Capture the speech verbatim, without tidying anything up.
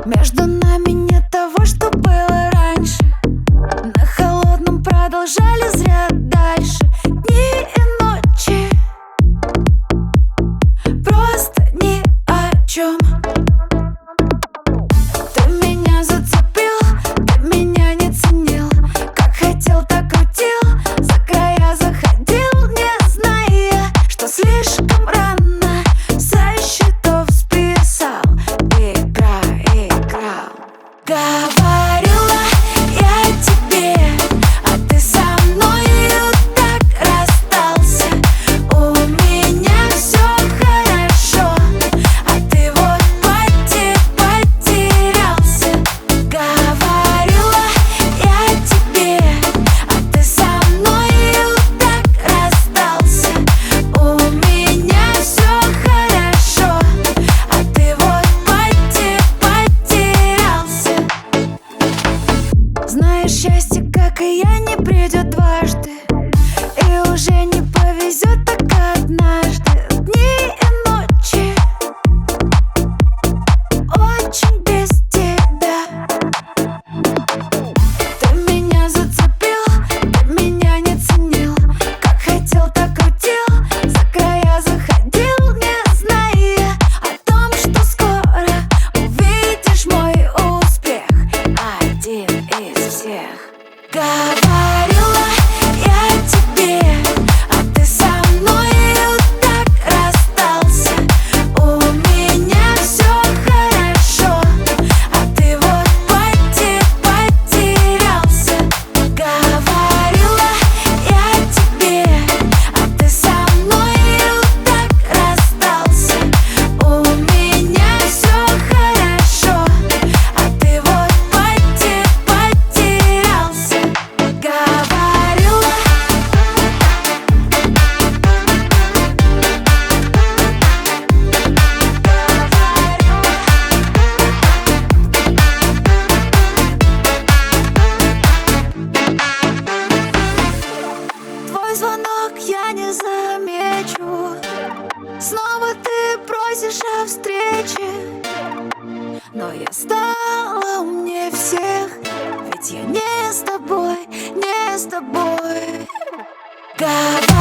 Между нами нет того, что было раньше. На холодном продолжали зря дальше. Дни и ночи, просто ни о чем. Ты меня зацепил, ты меня не ценил. Как хотел, так крутил, за края заходил, не зная, что слишком рано со счетов списал. Игра, играл. Говорила я тебе, а ты со мною так расстался. У меня все хорошо, а ты вот поте потерялся. Говорила я тебе, а ты со мною так расстался. У меня все хорошо, а ты вот поте потерялся. Знаешь, счастье, как и я, не придет дважды, и уже не повезет так однажды. Дни и ночи очень без тебя. Ты меня зацепил, ты меня не ценил. Как хотел, так крутил, за края заходил, не зная о том, что скоро увидишь мой успех. Один из всех. Говорила я тебе, а ты со мною так расстался. У меня все хорошо, а ты вот поте потерялся. Говорила я тебе, а ты со мною так расстался. У меня все хорошо, а ты вот поте потерялся. Говорила. Твой звонок я не замечу. Снова ты просишь о встрече, но я стала умнее всех, ведь я не с тобой, не с тобой. Говорила